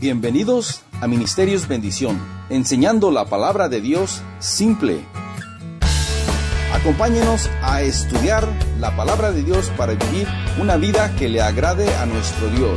Bienvenidos a Ministerios Bendición, enseñando la palabra de Dios simple. Acompáñenos a estudiar la palabra de Dios para vivir una vida que le agrade a nuestro Dios.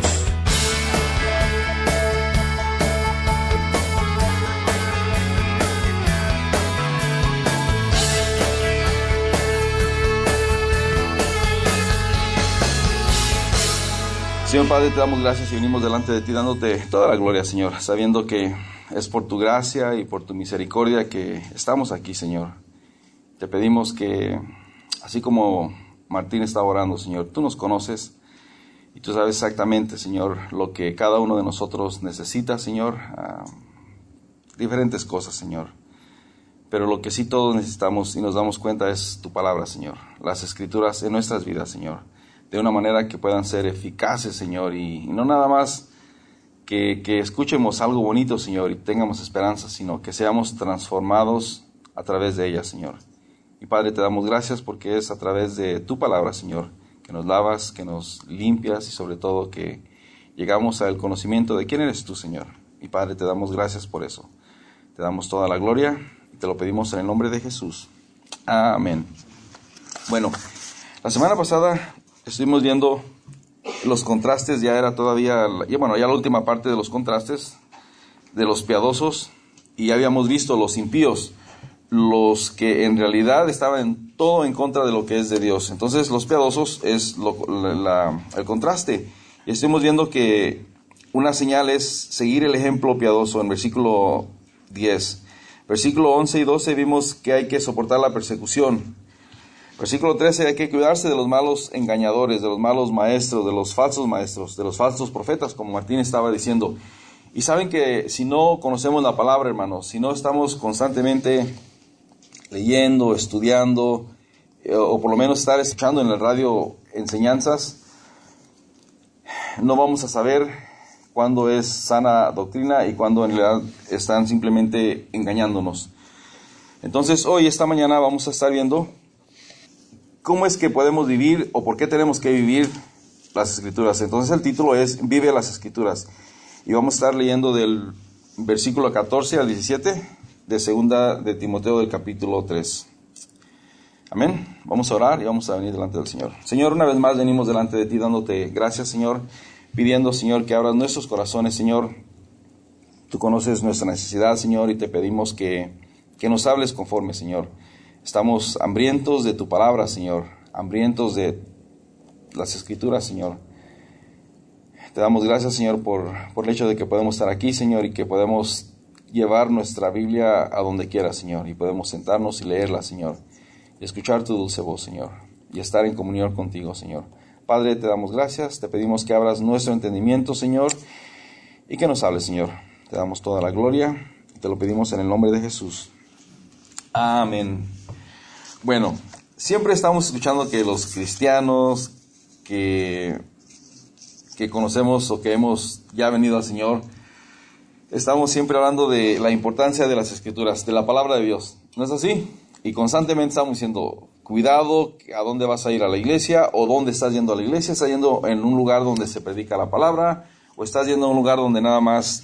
Señor Padre, te damos gracias y venimos delante de ti dándote toda la gloria, Señor, sabiendo que es por tu gracia y por tu misericordia que estamos aquí, Señor. Te pedimos que, así como Martín está orando, Señor, tú nos conoces y tú sabes exactamente, Señor, lo que cada uno de nosotros necesita, Señor, diferentes cosas, Señor. Pero lo que sí todos necesitamos y nos damos cuenta es tu palabra, Señor, las Escrituras en nuestras vidas, Señor, de una manera que puedan ser eficaces, Señor, y no nada más que escuchemos algo bonito, Señor, y tengamos esperanza, sino que seamos transformados a través de ellas, Señor. Y Padre, te damos gracias porque es a través de tu palabra, Señor, que nos lavas, que nos limpias y sobre todo que llegamos al conocimiento de quién eres tú, Señor. Y Padre, te damos gracias por eso. Te damos toda la gloria y te lo pedimos en el nombre de Jesús. Amén. Bueno, la semana pasada estuvimos viendo los contrastes, ya era todavía, ya la última parte de los contrastes de los piadosos, y ya habíamos visto los impíos, los que en realidad estaban todo en contra de lo que es de Dios. Entonces los piadosos es el contraste, y estuvimos viendo que una señal es seguir el ejemplo piadoso en versículo 10. Versículo 11 y 12 vimos que hay que soportar la persecución. Versículo 13, hay que cuidarse de los malos engañadores, de los malos maestros, de los falsos profetas, como Martín estaba diciendo. Y saben que si no conocemos la palabra, hermanos, si no estamos constantemente leyendo, estudiando, o por lo menos estar escuchando en la radio enseñanzas, no vamos a saber cuándo es sana doctrina y cuándo en realidad están simplemente engañándonos. Entonces hoy, esta mañana, vamos a estar viendo ¿cómo es que podemos vivir o por qué tenemos que vivir las Escrituras? Entonces el título es Vive las Escrituras. Y vamos a estar leyendo del versículo 14 al 17 de segunda de Timoteo del capítulo 3. Amén. Vamos a orar y vamos a venir delante del Señor. Señor, una vez más venimos delante de ti dándote gracias, Señor, pidiendo, Señor, que abras nuestros corazones, Señor. Tú conoces nuestra necesidad, Señor, y te pedimos que nos hables conforme, Señor. Estamos hambrientos de tu palabra, Señor, hambrientos de las Escrituras, Señor. Te damos gracias, Señor, por el hecho de que podemos estar aquí, Señor, y que podemos llevar nuestra Biblia a donde quiera, Señor, y podemos sentarnos y leerla, Señor, y escuchar tu dulce voz, Señor, y estar en comunión contigo, Señor. Padre, te damos gracias, te pedimos que abras nuestro entendimiento, Señor, y que nos hables, Señor. Te damos toda la gloria, y te lo pedimos en el nombre de Jesús. Amén. Bueno, siempre estamos escuchando que los cristianos que conocemos o que hemos ya venido al Señor, estamos siempre hablando de la importancia de las Escrituras, de la palabra de Dios. ¿No es así? Y constantemente estamos diciendo, cuidado, ¿a dónde vas a ir a la iglesia? ¿O dónde estás yendo a la iglesia? ¿Estás yendo en un lugar donde se predica la palabra? ¿O estás yendo a un lugar donde nada más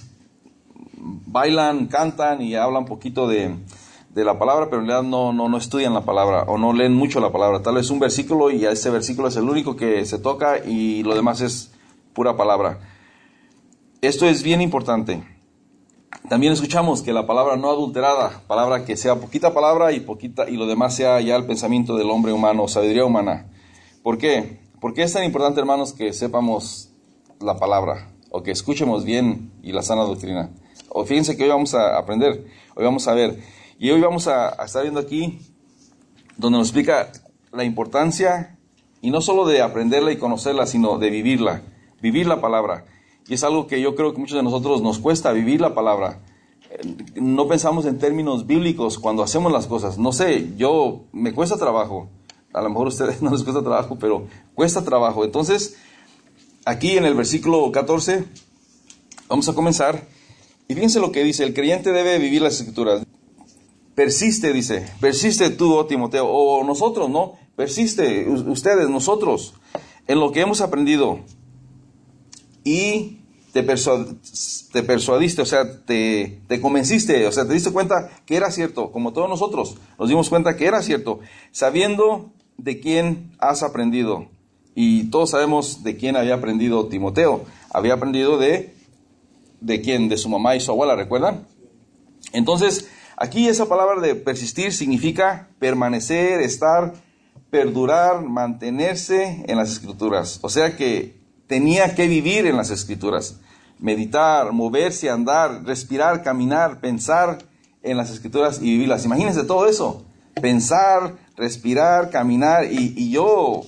bailan, cantan y hablan poquito de la palabra, pero en realidad no estudian la palabra o no leen mucho la palabra? Tal vez un versículo y ese versículo es el único que se toca y lo demás es pura palabra. Esto es bien importante. También escuchamos que la palabra no adulterada, palabra que sea poquita palabra y lo demás sea ya el pensamiento del hombre humano, sabiduría humana. ¿Por qué? ¿Por qué es tan importante, hermanos, que sepamos la palabra o que escuchemos bien y la sana doctrina? O fíjense que hoy vamos a aprender, hoy vamos a ver. Y hoy vamos a estar viendo aquí donde nos explica la importancia, y no solo de aprenderla y conocerla, sino de vivirla, vivir la palabra. Y es algo que yo creo que muchos de nosotros nos cuesta, vivir la palabra. No pensamos en términos bíblicos cuando hacemos las cosas. No sé, me cuesta trabajo. A lo mejor a ustedes no les cuesta trabajo, pero cuesta trabajo. Entonces, aquí en el versículo 14, vamos a comenzar. Y fíjense lo que dice: el creyente debe vivir las Escrituras. Persiste, dice, persiste tú, oh Timoteo, o nosotros, ¿no? Persiste, ustedes, nosotros, en lo que hemos aprendido y te persuadiste, o sea, te convenciste, o sea, te diste cuenta que era cierto, como todos nosotros nos dimos cuenta que era cierto, sabiendo de quién has aprendido. Y todos sabemos de quién había aprendido Timoteo. Había aprendido ¿de quién? De su mamá y su abuela, ¿recuerdan? Entonces, aquí esa palabra de persistir significa permanecer, estar, perdurar, mantenerse en las Escrituras. O sea que tenía que vivir en las Escrituras, meditar, moverse, andar, respirar, caminar, pensar en las Escrituras y vivirlas. Imagínense todo eso, pensar, respirar, caminar y yo,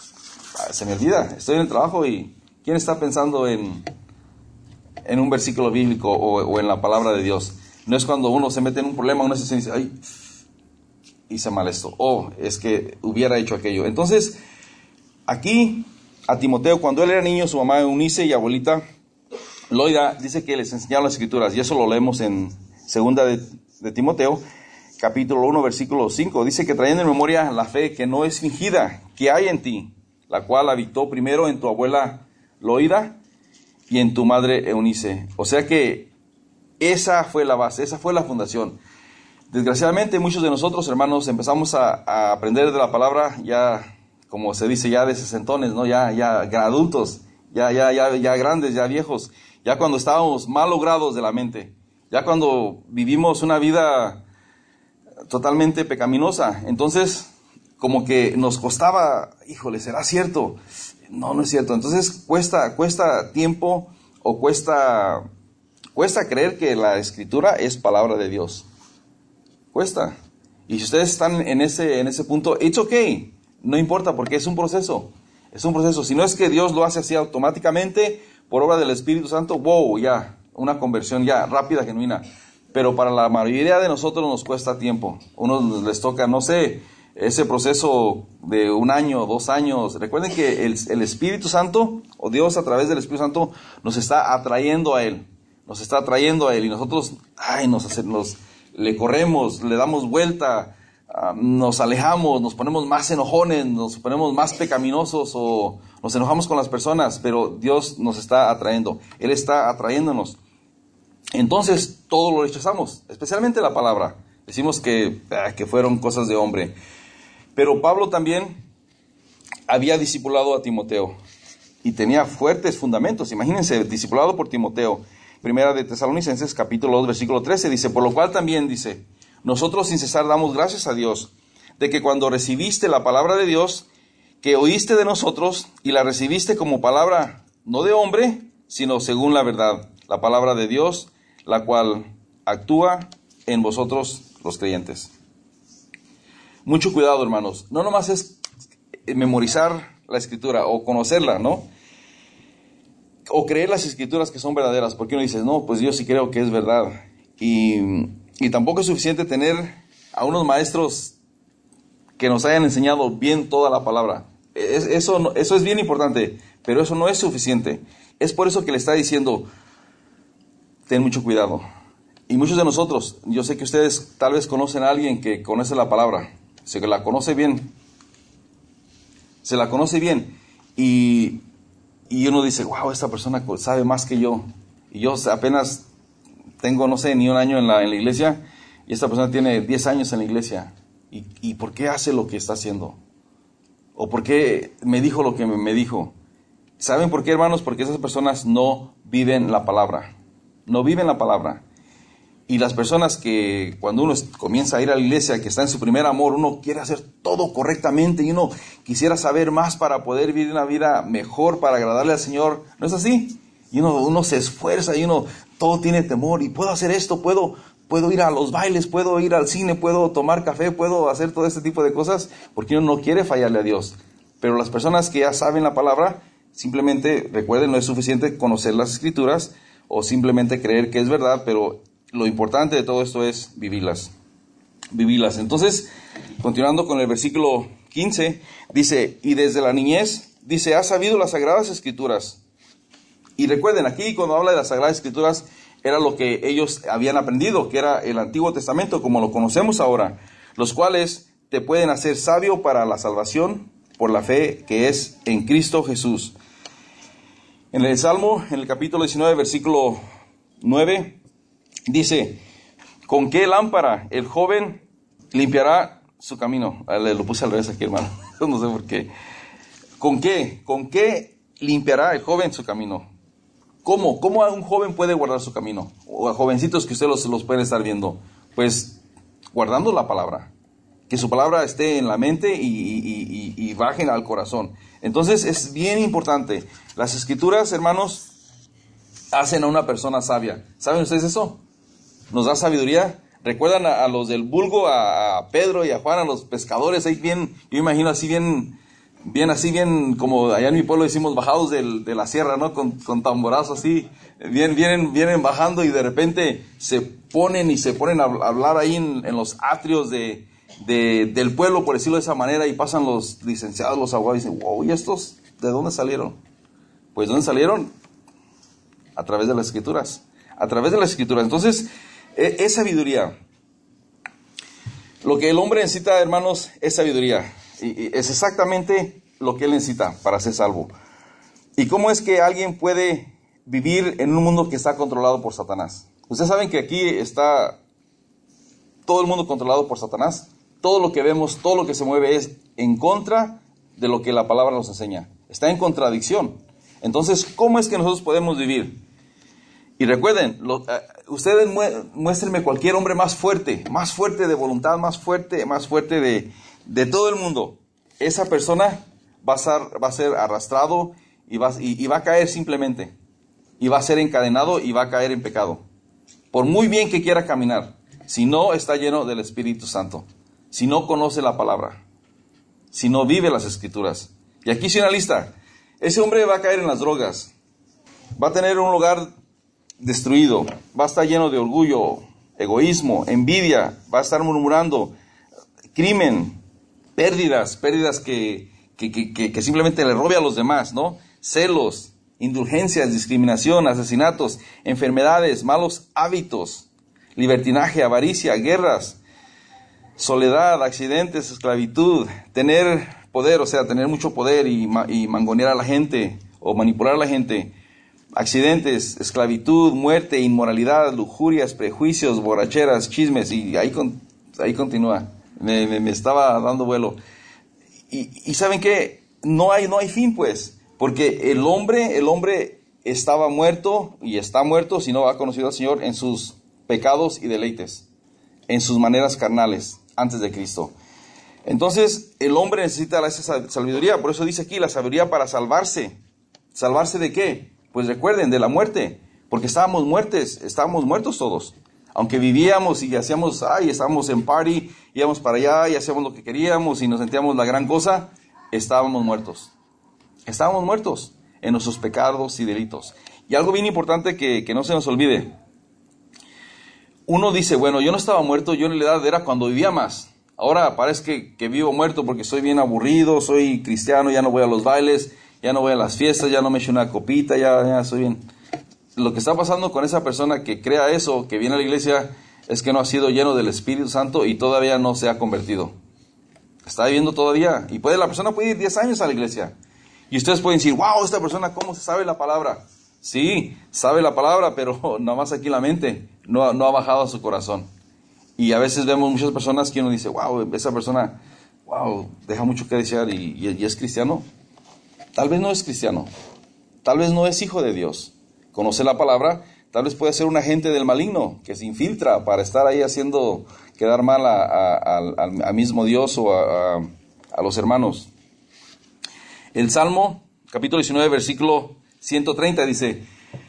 se me olvida, estoy en el trabajo y ¿quién está pensando en un versículo bíblico o en la palabra de Dios? No es cuando uno se mete en un problema, uno se dice, ay, hice mal esto, es que hubiera hecho aquello. Entonces, aquí a Timoteo, cuando él era niño, su mamá Eunice y abuelita Loida, dice que les enseñaron las Escrituras, y eso lo leemos en segunda de Timoteo, capítulo 1, versículo 5, dice que trayendo en memoria la fe que no es fingida, que hay en ti, la cual habitó primero en tu abuela Loida y en tu madre Eunice. O sea que esa fue la base, esa fue la fundación. Desgraciadamente muchos de nosotros, hermanos, empezamos a aprender de la palabra ya, como se dice, ya de sesentones, ¿no? Ya adultos, ya grandes, ya viejos, ya cuando estábamos mal logrados de la mente, ya cuando vivimos una vida totalmente pecaminosa. Entonces, como que nos costaba, híjole, ¿será cierto? No es cierto. Entonces cuesta tiempo o cuesta creer que la Escritura es palabra de Dios. Cuesta. Y si ustedes están en ese punto, it's okay. No importa, porque es un proceso. Es un proceso. Si no es que Dios lo hace así automáticamente, por obra del Espíritu Santo, wow, ya, una conversión ya rápida, genuina. Pero para la mayoría de nosotros nos cuesta tiempo. Unos les toca, no sé, ese proceso de 1 año, 2 años. Recuerden que el Espíritu Santo, o Dios a través del Espíritu Santo, nos está atrayendo a Él. Nos está atrayendo a Él. Y nosotros, le corremos, le damos vuelta, nos alejamos, nos ponemos más enojones, nos ponemos más pecaminosos o nos enojamos con las personas. Pero Dios nos está atrayendo. Él está atrayéndonos. Entonces, todo lo rechazamos, especialmente la palabra. Decimos que fueron cosas de hombre. Pero Pablo también había discipulado a Timoteo y tenía fuertes fundamentos. Imagínense, discipulado por Timoteo. Primera de Tesalonicenses, capítulo 2, versículo 13, dice, por lo cual también, dice, nosotros sin cesar damos gracias a Dios, de que cuando recibiste la palabra de Dios, que oíste de nosotros, y la recibiste como palabra, no de hombre, sino según la verdad, la palabra de Dios, la cual actúa en vosotros los creyentes. Mucho cuidado, hermanos. No nomás es memorizar la Escritura o conocerla, ¿no? O creer las Escrituras que son verdaderas, porque uno dice, no, pues yo sí creo que es verdad. Y tampoco es suficiente tener a unos maestros que nos hayan enseñado bien toda la palabra. Eso es bien importante, pero eso no es suficiente. Es por eso que le está diciendo, ten mucho cuidado. Y muchos de nosotros, yo sé que ustedes tal vez conocen a alguien que conoce la palabra, se la conoce bien. Se la conoce bien. Y uno dice, wow, esta persona sabe más que yo. Y yo apenas tengo, no sé, ni 1 año en la iglesia. Y esta persona tiene 10 años en la iglesia. ¿Y por qué hace lo que está haciendo? ¿O por qué me dijo lo que me dijo? ¿Saben por qué, hermanos? Porque esas personas no viven la palabra. No viven la palabra. Y las personas que cuando uno comienza a ir a la iglesia, que está en su primer amor, uno quiere hacer todo correctamente y uno quisiera saber más para poder vivir una vida mejor, para agradarle al Señor. ¿No es así? Y uno se esfuerza y uno todo tiene temor. Y puedo hacer esto, puedo ir a los bailes, puedo ir al cine, puedo tomar café, puedo hacer todo este tipo de cosas, porque uno no quiere fallarle a Dios. Pero las personas que ya saben la palabra, simplemente, recuerden, no es suficiente conocer las Escrituras o simplemente creer que es verdad, pero lo importante de todo esto es vivirlas. Entonces, continuando con el versículo 15, dice, y desde la niñez, dice, has sabido las Sagradas Escrituras. Y recuerden, aquí cuando habla de las Sagradas Escrituras, era lo que ellos habían aprendido, que era el Antiguo Testamento, como lo conocemos ahora, los cuales te pueden hacer sabio para la salvación por la fe que es en Cristo Jesús. En el Salmo, en el capítulo 19, versículo 9, dice: ¿con qué lámpara el joven limpiará su camino? Lo puse al revés aquí, hermano. No sé por qué. ¿Con qué limpiará el joven su camino? ¿Cómo un joven puede guardar su camino? O a jovencitos que usted los pueden estar viendo. Pues guardando la palabra. Que su palabra esté en la mente y bajen al corazón. Entonces es bien importante. Las escrituras, hermanos, hacen a una persona sabia. ¿Saben ustedes eso? Nos da sabiduría. ¿Recuerdan a los del vulgo, a Pedro y a Juan, a los pescadores? Ahí bien, yo imagino así bien, como allá en mi pueblo decimos, bajados de la sierra, ¿no? Con tamborazo así, vienen bajando y de repente se ponen a hablar ahí en los atrios del pueblo, por decirlo de esa manera, y pasan los licenciados, los abogados, y dicen: wow, ¿y estos de dónde salieron? Pues ¿dónde salieron? A través de las escrituras. A través de las escrituras. Entonces, es sabiduría. Lo que el hombre necesita, hermanos, es sabiduría. Y es exactamente lo que él necesita para ser salvo. ¿Y cómo es que alguien puede vivir en un mundo que está controlado por Satanás? Ustedes saben que aquí está todo el mundo controlado por Satanás. Todo lo que vemos, todo lo que se mueve es en contra de lo que la palabra nos enseña. Está en contradicción. Entonces, ¿cómo es que nosotros podemos vivir? Y recuerden, ustedes muéstrenme cualquier hombre más fuerte de voluntad, más fuerte de todo el mundo. Esa persona va a ser arrastrado y va a caer simplemente. Y va a ser encadenado y va a caer en pecado. Por muy bien que quiera caminar, si no está lleno del Espíritu Santo, si no conoce la palabra, si no vive las escrituras. Y aquí hice una lista. Ese hombre va a caer en las drogas, va a tener un lugar destruido, va a estar lleno de orgullo, egoísmo, envidia, va a estar murmurando, crimen, pérdidas que simplemente le robe a los demás, ¿no? Celos, indulgencias, discriminación, asesinatos, enfermedades, malos hábitos, libertinaje, avaricia, guerras, soledad, accidentes, esclavitud, tener poder, o sea, tener mucho poder y mangonear a la gente o manipular a la gente, accidentes, esclavitud, muerte, inmoralidad, lujurias, prejuicios, borracheras, chismes, y ahí continúa. Me estaba dando vuelo. Y ¿saben qué? No hay fin, pues, porque el hombre estaba muerto y está muerto si no ha conocido al Señor en sus pecados y deleites, en sus maneras carnales antes de Cristo. Entonces el hombre necesita esa sabiduría. Por eso dice aquí la sabiduría para salvarse. ¿Salvarse de qué? Pues recuerden, de la muerte, porque estábamos muertos todos. Aunque vivíamos y estábamos en party, íbamos para allá y hacíamos lo que queríamos y nos sentíamos la gran cosa, estábamos muertos. Estábamos muertos en nuestros pecados y delitos. Y algo bien importante que no se nos olvide. Uno dice, bueno, yo no estaba muerto, yo en realidad era cuando vivía más. Ahora parece que vivo muerto porque soy bien aburrido, soy cristiano, ya no voy a los bailes, ya no voy a las fiestas, ya no me echo una copita, ya soy bien. Lo que está pasando con esa persona que crea eso, que viene a la iglesia, es que no ha sido lleno del Espíritu Santo y todavía no se ha convertido. Está viviendo todavía. Y la persona puede ir 10 años a la iglesia. Y ustedes pueden decir, wow, esta persona, ¿cómo se sabe la palabra? Sí, sabe la palabra, pero nada más aquí la mente no ha bajado a su corazón. Y a veces vemos muchas personas que uno dice, wow, esa persona, wow, deja mucho que desear y es cristiano. Tal vez no es cristiano. Tal vez no es hijo de Dios. Conoce la palabra, tal vez puede ser un agente del maligno que se infiltra para estar ahí haciendo quedar mal a mismo Dios o a los hermanos. El Salmo, capítulo 19, versículo 130 dice,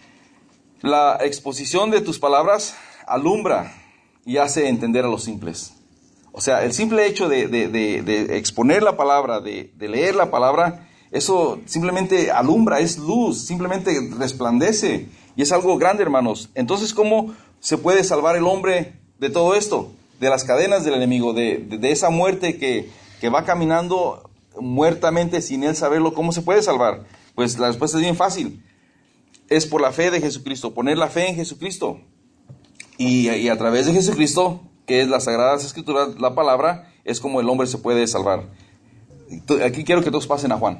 la exposición de tus palabras alumbra y hace entender a los simples. O sea, el simple hecho de exponer la palabra, de leer la palabra, eso simplemente alumbra, es luz, simplemente resplandece. Y es algo grande, hermanos. Entonces, ¿cómo se puede salvar el hombre de todo esto? De las cadenas del enemigo, de esa muerte que va caminando muertamente sin él saberlo. ¿Cómo se puede salvar? Pues la respuesta es bien fácil. Es por la fe de Jesucristo, poner la fe en Jesucristo. Y a través de Jesucristo, que es las Sagradas Escrituras, la palabra, es como el hombre se puede salvar. Aquí quiero que todos pasen a Juan.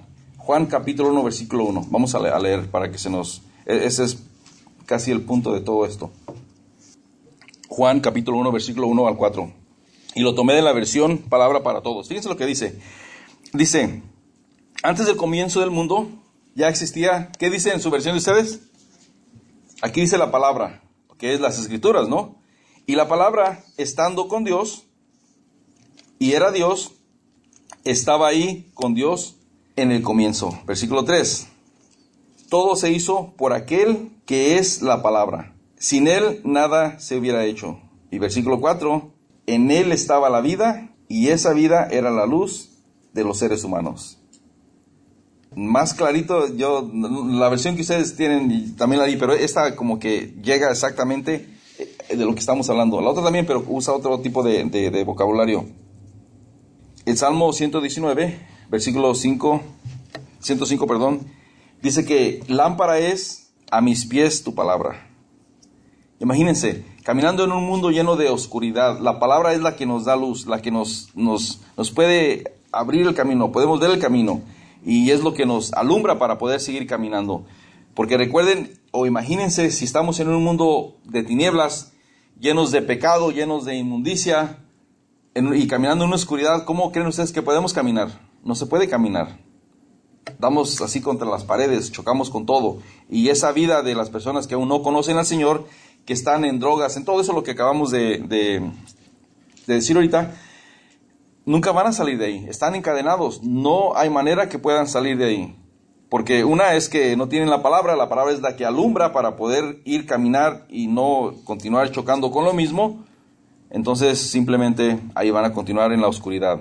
Juan capítulo 1, versículo 1. Vamos a leer para que se nos... Ese es casi el punto de todo esto. Juan capítulo 1, versículo 1 al 4. Y lo tomé de la versión Palabra para Todos. Fíjense lo que dice. Dice, antes del comienzo del mundo ya existía... ¿Qué dice en su versión de ustedes? Aquí dice la palabra, que es las escrituras, ¿no? Y la palabra, estando con Dios, y era Dios, estaba ahí con Dios en el comienzo. Versículo 3. Todo se hizo por aquel que es la palabra. Sin él nada se hubiera hecho. Y versículo 4. En él estaba la vida, y esa vida era la luz de los seres humanos. Más clarito, la versión que ustedes tienen también la di, pero esta como que llega exactamente de lo que estamos hablando. La otra también, pero usa otro tipo de vocabulario. El Salmo 119, versículo 105, dice que lámpara es a mis pies tu palabra. Imagínense, caminando en un mundo lleno de oscuridad, la palabra es la que nos da luz, la que nos puede abrir el camino, podemos ver el camino, y es lo que nos alumbra para poder seguir caminando. Porque recuerden, o imagínense, si estamos en un mundo de tinieblas, llenos de pecado, llenos de inmundicia, y caminando en una oscuridad, ¿cómo creen ustedes que podemos caminar? No se puede caminar. Damos así contra las paredes, chocamos con todo. Y esa vida de las personas que aún no conocen al Señor, que están en drogas, en todo eso lo que acabamos de decir ahorita, nunca van a salir de ahí. Están encadenados. No hay manera que puedan salir de ahí. Porque una es que no tienen la palabra es la que alumbra para poder ir, caminar y no continuar chocando con lo mismo. Entonces simplemente ahí van a continuar en la oscuridad.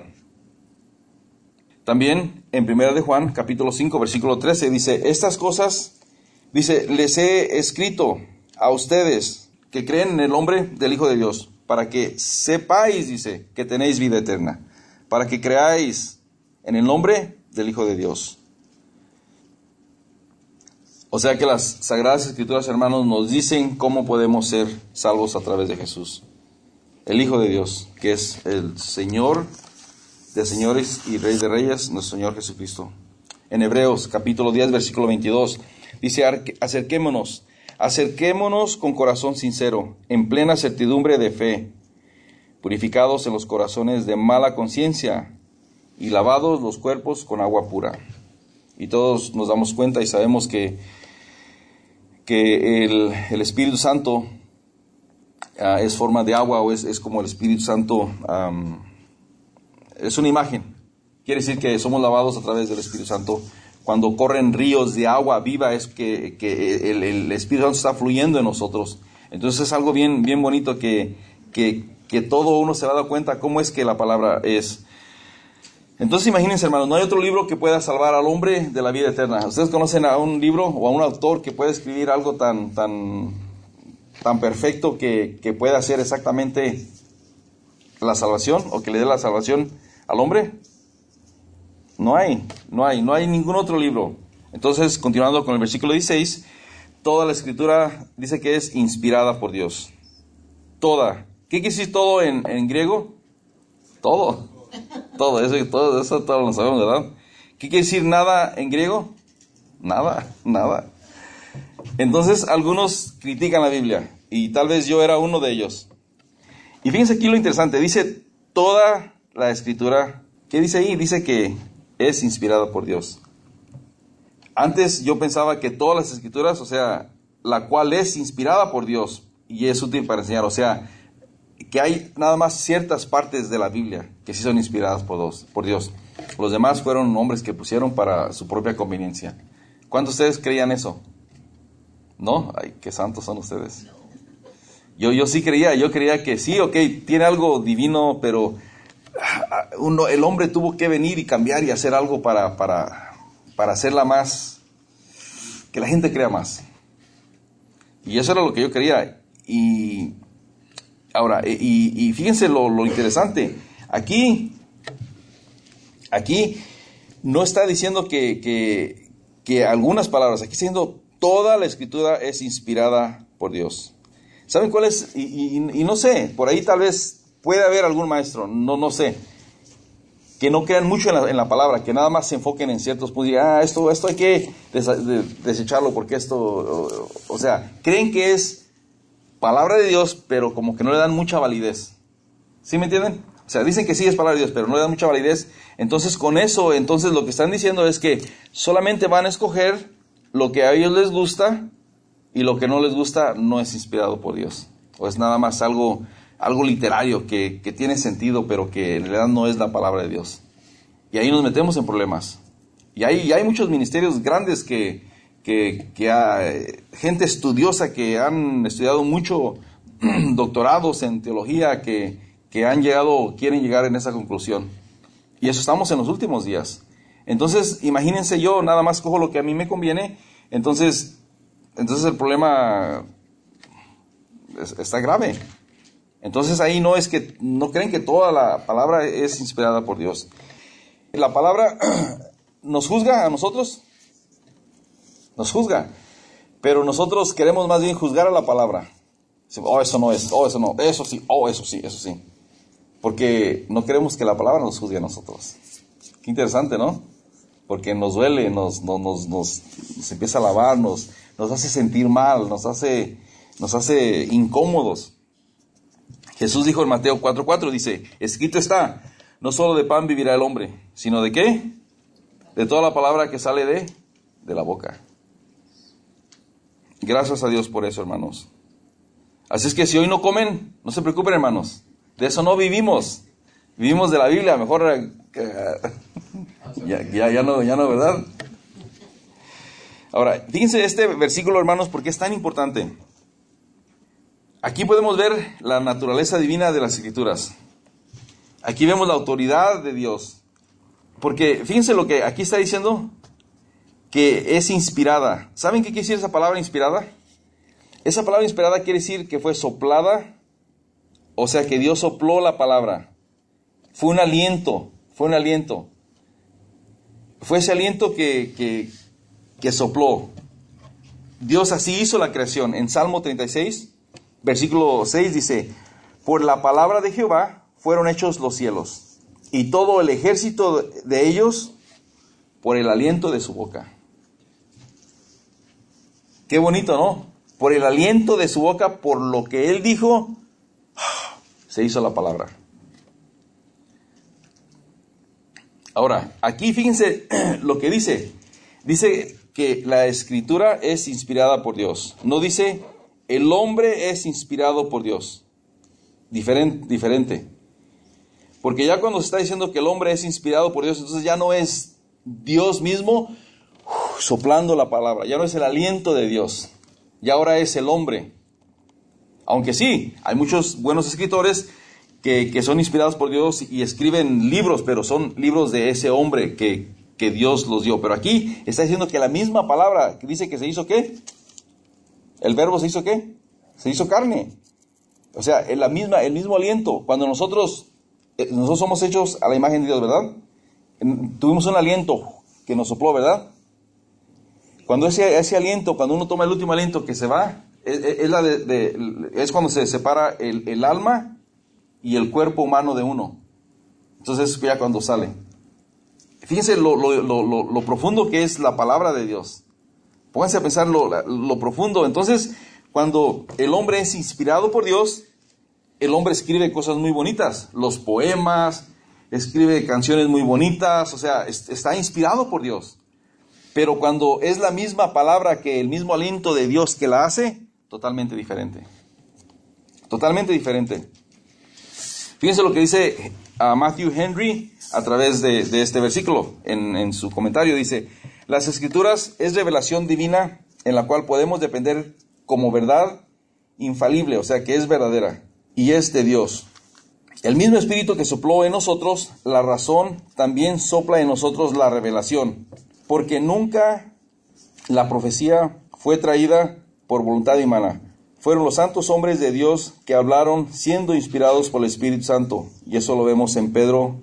También en 1 de Juan, capítulo 5, versículo 13, dice, estas cosas, dice, les he escrito a ustedes que creen en el nombre del Hijo de Dios, para que sepáis, dice, que tenéis vida eterna, para que creáis en el nombre del Hijo de Dios. O sea que las Sagradas Escrituras, hermanos, nos dicen cómo podemos ser salvos a través de Jesús. El Hijo de Dios, que es el Señor de señores y Rey de reyes, nuestro Señor Jesucristo. En Hebreos, capítulo 10, versículo 22, dice, acerquémonos con corazón sincero, en plena certidumbre de fe, purificados en los corazones de mala conciencia y lavados los cuerpos con agua pura. Y todos nos damos cuenta y sabemos que el Espíritu Santo es forma de agua, o es como el Espíritu Santo, es una imagen. Quiere decir que somos lavados a través del Espíritu Santo. Cuando corren ríos de agua viva es que el Espíritu Santo está fluyendo en nosotros. Entonces es algo bien, bien bonito que todo uno se va a dar cuenta cómo es que la palabra es. Entonces imagínense, hermanos, no hay otro libro que pueda salvar al hombre de la vida eterna. ¿Ustedes conocen a un libro o a un autor que puede escribir algo tan perfecto que pueda hacer exactamente la salvación, o que le dé la salvación al hombre? No hay ningún otro libro. Entonces, continuando con el versículo 16, toda la Escritura dice que es inspirada por Dios. Toda. ¿Qué quiere decir todo en griego? Todo eso lo sabemos, ¿verdad? ¿Qué quiere decir nada en griego? Nada. Entonces, algunos critican la Biblia, y tal vez yo era uno de ellos. Y fíjense aquí lo interesante, dice toda la Escritura. ¿Qué dice ahí? Dice que es inspirada por Dios. Antes yo pensaba que todas las Escrituras, o sea, la cual es inspirada por Dios y es útil para enseñar, o sea, que hay nada más ciertas partes de la Biblia que sí son inspiradas por Dios. Los demás fueron hombres que pusieron para su propia conveniencia. ¿Cuántos de ustedes creían eso? ¿No? Ay, qué santos son ustedes. Yo sí creía, que sí, ok, tiene algo divino, pero el hombre tuvo que venir y cambiar y hacer algo para hacerla más, que la gente crea más. Y eso era lo que yo creía. Y ahora, y fíjense lo interesante, aquí no está diciendo que algunas palabras, aquí está diciendo toda la Escritura es inspirada por Dios. ¿Saben cuál es? Y no sé, por ahí tal vez puede haber algún maestro, no sé, que no crean mucho en la palabra, que nada más se enfoquen en ciertos puntos y esto hay que desecharlo porque esto, o sea, creen que es palabra de Dios, pero como que no le dan mucha validez. ¿Sí me entienden? O sea, dicen que sí es palabra de Dios, pero no le dan mucha validez. Entonces, con eso, lo que están diciendo es que solamente van a escoger lo que a ellos les gusta y lo que no les gusta no es inspirado por Dios. O es nada más algo literario que tiene sentido, pero que en realidad no es la palabra de Dios. Y ahí nos metemos en problemas. Y hay muchos ministerios grandes que gente estudiosa que han estudiado mucho, doctorados en teología, que quieren llegar en esa conclusión. Y eso estamos en los últimos días. Entonces, imagínense, yo nada más cojo lo que a mí me conviene, entonces el problema está grave. Entonces ahí no creen que toda la palabra es inspirada por Dios. La palabra nos juzga a nosotros, nos juzga, pero nosotros queremos más bien juzgar a la palabra. Eso no es, eso no, eso sí, eso sí. Porque no queremos que la palabra nos juzgue a nosotros. Qué interesante, ¿no? Porque nos duele, nos empieza a lavar, nos hace sentir mal, nos hace incómodos. Jesús dijo en Mateo 4:4, dice, escrito está, no solo de pan vivirá el hombre, sino ¿de qué? De toda la palabra que sale de la boca. Gracias a Dios por eso, hermanos. Así es que si hoy no comen, no se preocupen, hermanos. De eso no vivimos. Vivimos de la Biblia, mejor ya no, ¿verdad? Ahora, fíjense este versículo, hermanos, porque es tan importante. Aquí podemos ver la naturaleza divina de las Escrituras. Aquí vemos la autoridad de Dios. Porque fíjense lo que aquí está diciendo, que es inspirada. ¿Saben qué quiere decir esa palabra inspirada? Esa palabra inspirada quiere decir que fue soplada, o sea que Dios sopló la palabra. Fue un aliento. Fue ese aliento que sopló. Dios así hizo la creación. En Salmo 36, versículo 6 dice, por la palabra de Jehová fueron hechos los cielos, y todo el ejército de ellos por el aliento de su boca. Qué bonito, ¿no? Por el aliento de su boca, por lo que él dijo, se hizo la palabra. Ahora, aquí fíjense lo que dice. Dice que la Escritura es inspirada por Dios. No dice, el hombre es inspirado por Dios. Diferente. Porque ya cuando se está diciendo que el hombre es inspirado por Dios, entonces ya no es Dios mismo soplando la palabra. Ya no es el aliento de Dios. Ya ahora es el hombre. Aunque sí, hay muchos buenos escritores que son inspirados por Dios y escriben libros, pero son libros de ese hombre que Dios los dio. Pero aquí está diciendo que la misma palabra que dice que se hizo ¿qué? ¿El verbo se hizo qué? Se hizo carne. O sea, el mismo aliento. Cuando nosotros somos hechos a la imagen de Dios, ¿verdad? Tuvimos un aliento que nos sopló, ¿verdad? Cuando ese aliento, cuando uno toma el último aliento que se va, es cuando se separa el alma y el cuerpo humano de uno. Entonces es ya cuando sale. Fíjense lo profundo que es la palabra de Dios. Pónganse a pensar lo profundo. Entonces, cuando el hombre es inspirado por Dios, el hombre escribe cosas muy bonitas. Los poemas, escribe canciones muy bonitas. O sea, está inspirado por Dios. Pero cuando es la misma palabra que el mismo aliento de Dios que la hace, totalmente diferente. Totalmente diferente. Fíjense lo que dice Matthew Henry a través de este versículo. En su comentario dice, las Escrituras es revelación divina en la cual podemos depender como verdad infalible, o sea que es verdadera, y es de Dios. El mismo Espíritu que sopló en nosotros la razón, también sopla en nosotros la revelación, porque nunca la profecía fue traída por voluntad humana. Fueron los santos hombres de Dios que hablaron siendo inspirados por el Espíritu Santo. Y eso lo vemos en Pedro,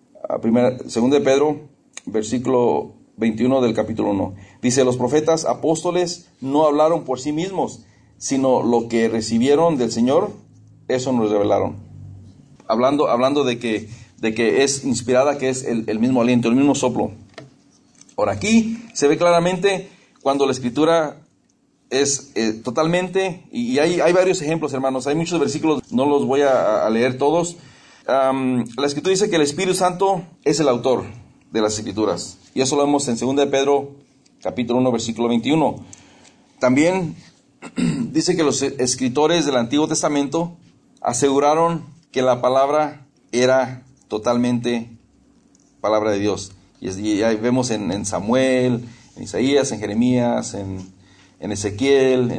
2 de Pedro, versículo 21 del capítulo 1. Dice, los profetas apóstoles no hablaron por sí mismos, sino lo que recibieron del Señor, eso nos revelaron. Hablando de que de que es inspirada, que es el mismo aliento, el mismo soplo. Ahora aquí se ve claramente cuando la Escritura es totalmente, y hay varios ejemplos, hermanos, hay muchos versículos, no los voy a leer todos. La Escritura dice que el Espíritu Santo es el autor de las Escrituras, y eso lo vemos en 2 de Pedro, capítulo 1, versículo 21. También dice que los escritores del Antiguo Testamento aseguraron que la palabra era totalmente palabra de Dios. Y ahí vemos en Samuel, en Isaías, en Jeremías, en Ezequiel,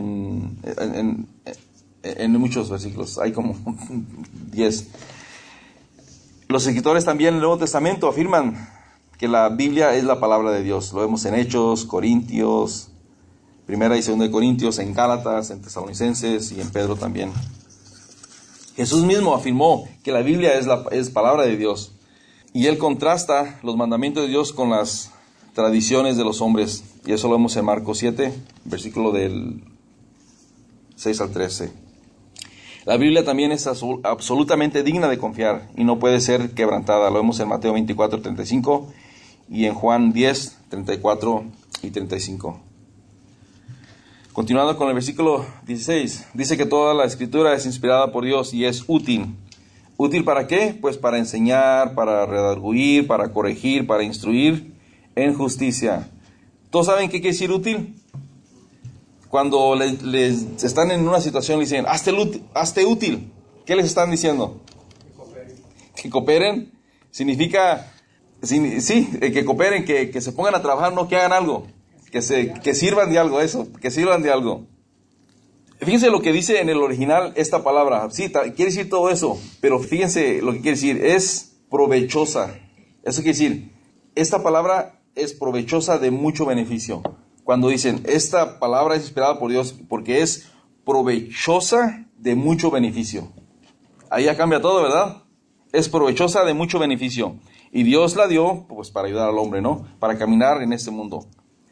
en muchos versículos. Hay como 10. Los escritores también en el Nuevo Testamento afirman que la Biblia es la palabra de Dios. Lo vemos en Hechos, Corintios, Primera y Segunda de Corintios, en Gálatas, en Tesalonicenses y en Pedro también. Jesús mismo afirmó que la Biblia es palabra de Dios. Y Él contrasta los mandamientos de Dios con las tradiciones de los hombres. Y eso lo vemos en Marcos 7, versículo del 6 al 13. La Biblia también es absolutamente digna de confiar y no puede ser quebrantada. Lo vemos en Mateo 24, 35 y en Juan 10, 34 y 35. Continuando con el versículo 16, dice que toda la Escritura es inspirada por Dios y es útil. ¿Útil para qué? Pues para enseñar, para redarguir, para corregir, para instruir en justicia. ¿Todos saben qué quiere decir útil? Cuando les están en una situación y dicen, hazte útil. ¿Qué les están diciendo? Que cooperen. Significa, que cooperen, que se pongan a trabajar, no que hagan algo. Que sirvan de algo, que sirvan de algo. Fíjense lo que dice en el original esta palabra. Sí, quiere decir todo eso, pero fíjense lo que quiere decir. Es provechosa. Eso quiere decir, esta palabra es provechosa de mucho beneficio. Cuando dicen, esta palabra es inspirada por Dios, porque es provechosa de mucho beneficio. Ahí ya cambia todo, ¿verdad? Es provechosa de mucho beneficio. Y Dios la dio, pues, para ayudar al hombre, ¿no? Para caminar en este mundo.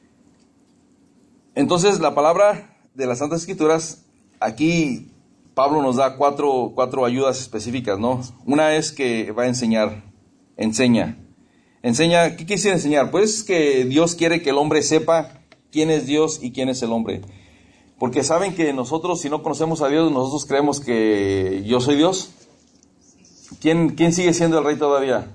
Entonces, la palabra de las Santas Escrituras, aquí Pablo nos da cuatro ayudas específicas, ¿no? Una es que va a enseñar, enseña. ¿Qué quiere decir enseñar? Pues que Dios quiere que el hombre sepa quién es Dios y quién es el hombre. Porque saben que nosotros, si no conocemos a Dios, nosotros creemos que yo soy Dios. ¿Quién sigue siendo el rey todavía?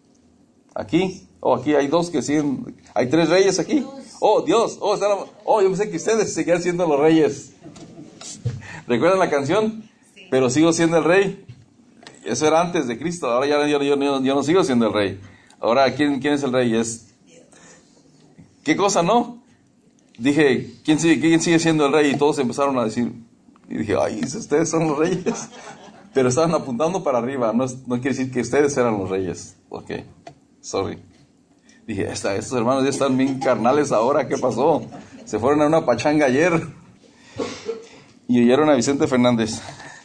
¿Aquí? Aquí hay dos que siguen. ¿Hay 3 reyes aquí? Dios. Yo pensé que ustedes seguían siendo los reyes. ¿Recuerdan la canción? Pero sigo siendo el rey. Eso era antes de Cristo. Ahora ya yo no sigo siendo el rey. Ahora, ¿quién es el rey? ¿Qué cosa, no? Dije, ¿quién sigue siendo el rey? Y todos empezaron a decir. Y dije, ustedes son los reyes. Pero estaban apuntando para arriba. No quiere decir que ustedes eran los reyes. Ok, sorry. Dije, estos hermanos ya están bien carnales ahora. ¿Qué pasó? Se fueron a una pachanga ayer. Y oyeron a Vicente Fernández.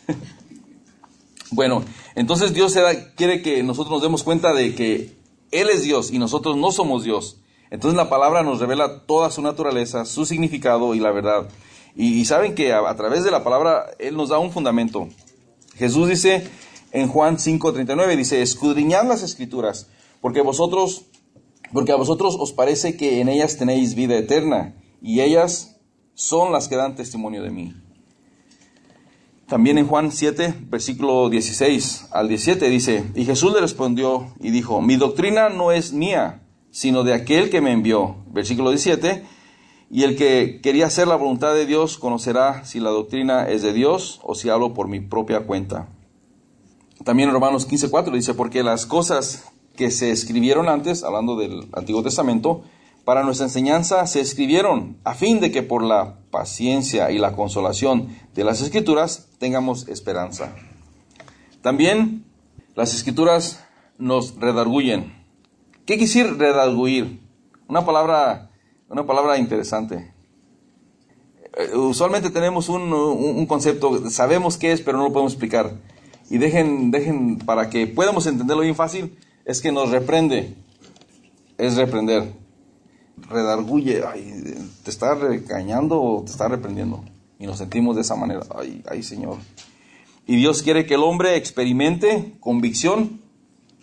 Bueno, entonces Dios quiere que nosotros nos demos cuenta de que Él es Dios y nosotros no somos Dios. Entonces la palabra nos revela toda su naturaleza, su significado y la verdad. Y saben que a través de la palabra Él nos da un fundamento. Jesús dice en Juan 5:39, dice, escudriñad las Escrituras, porque a vosotros os parece que en ellas tenéis vida eterna, y ellas son las que dan testimonio de mí. También en Juan 7, versículo 16 al 17 dice, y Jesús le respondió y dijo, mi doctrina no es mía, sino de aquel que me envió. Versículo 17, y el que quería hacer la voluntad de Dios conocerá si la doctrina es de Dios o si hablo por mi propia cuenta. También en Romanos 15:4 dice, porque las cosas que se escribieron antes, hablando del Antiguo Testamento, para nuestra enseñanza se escribieron, a fin de que por la paciencia y la consolación de las Escrituras tengamos esperanza. También las Escrituras nos redarguyen. ¿Qué quiere decir redarguir? Una palabra interesante. Usualmente tenemos un concepto, sabemos qué es, pero no lo podemos explicar. Y dejen para que podamos entenderlo bien fácil, es que nos reprende. Es reprender. Redarguye, te está regañando o te está reprendiendo. Y nos sentimos de esa manera. Ay, Señor. Y Dios quiere que el hombre experimente convicción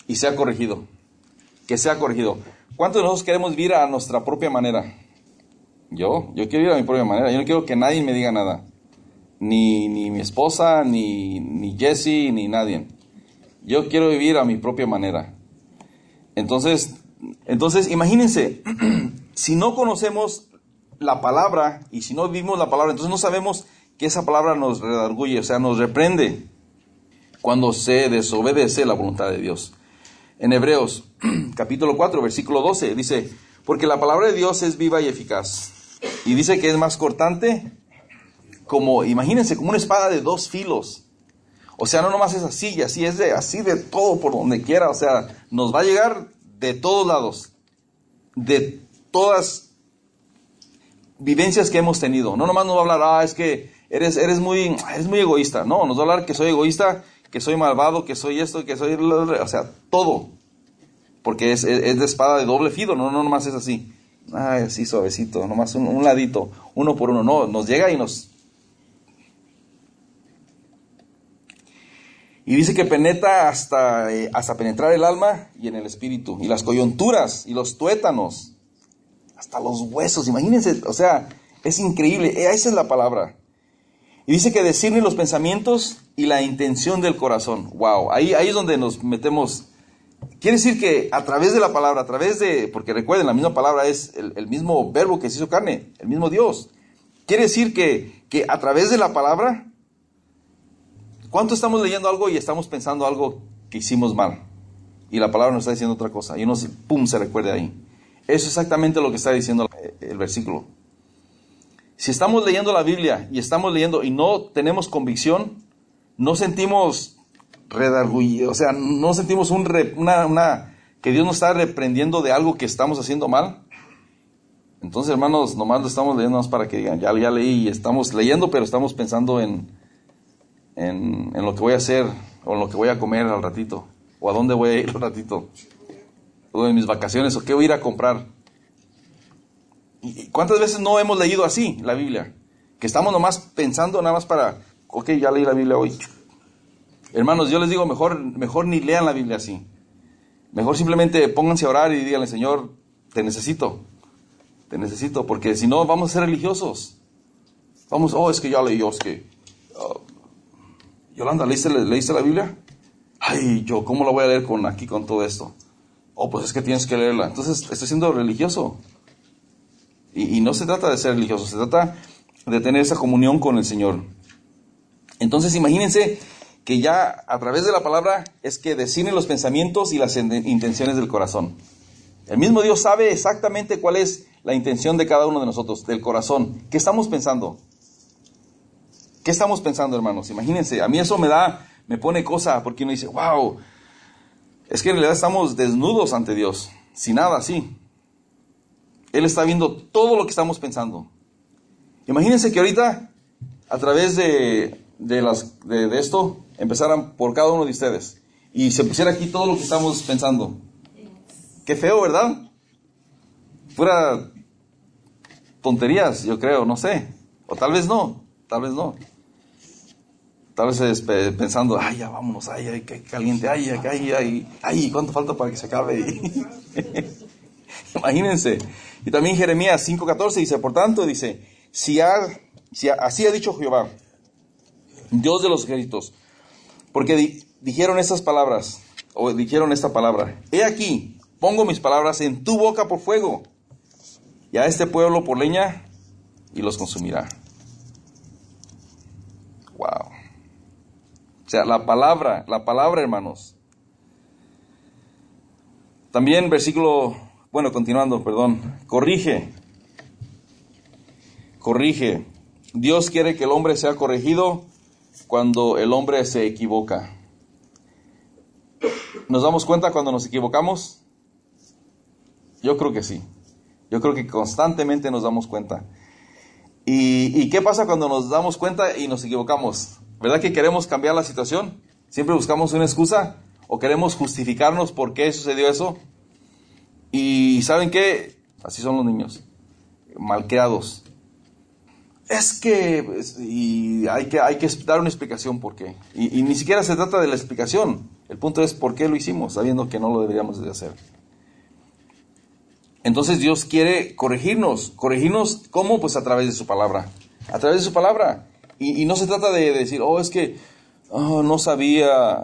y sea corregido. Que sea corregido. ¿Cuántos de nosotros queremos vivir a nuestra propia manera? Yo quiero vivir a mi propia manera. Yo no quiero que nadie me diga nada. Ni mi esposa, ni Jesse, ni nadie. Yo quiero vivir a mi propia manera. Entonces imagínense, si no conocemos la palabra y si no vivimos la palabra, entonces no sabemos que esa palabra nos redarguye, o sea, nos reprende cuando se desobedece la voluntad de Dios. En Hebreos, capítulo 4, versículo 12, dice, porque la palabra de Dios es viva y eficaz. Y dice que es más cortante, imagínense, como una espada de 2 filos. O sea, no nomás es así, y así es así de todo, por donde quiera. O sea, nos va a llegar de todos lados, de todas vivencias que hemos tenido. No nomás nos va a hablar, es que eres muy egoísta. No, nos va a hablar que soy egoísta, que soy malvado, que soy esto, que soy... O sea, todo. Porque es de espada de doble filo, no nomás es así. Así suavecito, nomás un ladito, uno por uno. No, nos llega y nos... Y dice que penetra hasta penetrar el alma y en el espíritu, y las coyunturas, y los tuétanos, hasta los huesos. Imagínense, o sea, es increíble. Esa es la palabra. Y dice que discierne los pensamientos y la intención del corazón. Wow, ahí es donde nos metemos. Quiere decir que a través de la palabra, porque recuerden, la misma palabra es el mismo verbo que se hizo carne, el mismo Dios. Quiere decir que a través de la palabra, ¿cuánto estamos leyendo algo y estamos pensando algo que hicimos mal? Y la palabra nos está diciendo otra cosa. Y uno se recuerde ahí. Eso es exactamente lo que está diciendo el versículo. Si estamos leyendo la Biblia y estamos leyendo y no tenemos convicción, no sentimos redarguido, o sea, no sentimos que Dios nos está reprendiendo de algo que estamos haciendo mal. Entonces, hermanos, nomás lo estamos leyendo más para que digan, ya leí, y estamos leyendo, pero estamos pensando en lo que voy a hacer, o en lo que voy a comer al ratito, o a dónde voy a ir al ratito, o en mis vacaciones, o qué voy a ir a comprar. ¿Y cuántas veces no hemos leído así la Biblia? Que estamos nomás pensando nada más ok, ya leí la Biblia hoy. Hermanos, yo les digo, mejor ni lean la Biblia así. Mejor simplemente pónganse a orar y díganle, Señor, te necesito, porque si no vamos a ser religiosos. Es que ya leí, Yolanda, ¿leíste la Biblia? Ay, ¿cómo la voy a leer con todo esto? Pues es que tienes que leerla. Entonces, estoy siendo religioso. Y no se trata de ser religioso, se trata de tener esa comunión con el Señor. Entonces, imagínense que ya a través de la palabra es que discierne los pensamientos y las intenciones del corazón. El mismo Dios sabe exactamente cuál es la intención de cada uno de nosotros, del corazón. ¿Qué estamos pensando? ¿Qué estamos pensando, hermanos? Imagínense, a mí eso me pone cosa, porque uno dice, wow, es que en realidad estamos desnudos ante Dios, sin nada así. Él está viendo todo lo que estamos pensando. Imagínense que ahorita, a través de esto, empezaran por cada uno de ustedes, y se pusiera aquí todo lo que estamos pensando. Qué feo, ¿verdad? Pura tonterías, yo creo, no sé. O tal vez no. Tal vez es pensando, ya vámonos, qué caliente, ¿cuánto falta para que se acabe? Imagínense. Y también Jeremías 5:14 dice, por tanto, dice, si así ha dicho Jehová, Dios de los ejércitos, porque dijeron estas palabras, o dijeron esta palabra, he aquí, pongo mis palabras en tu boca por fuego, y a este pueblo por leña, y los consumirá. Wow. O sea, la palabra, hermanos. También continuando, corrige. Dios quiere que el hombre sea corregido cuando el hombre se equivoca. ¿Nos damos cuenta cuando nos equivocamos? Yo creo que sí. Yo creo que constantemente nos damos cuenta. ¿Y qué pasa cuando nos damos cuenta y nos equivocamos? ¿Verdad que queremos cambiar la situación? Siempre buscamos una excusa o queremos justificarnos por qué sucedió eso. Y ¿saben qué? Así son los niños, malcriados. Es que hay que dar una explicación por qué. Y ni siquiera se trata de la explicación. El punto es por qué lo hicimos, sabiendo que no lo deberíamos de hacer. Entonces Dios quiere corregirnos. ¿Corregirnos cómo? Pues a través de su palabra. A través de su palabra. Y no se trata de decir, es que no sabía.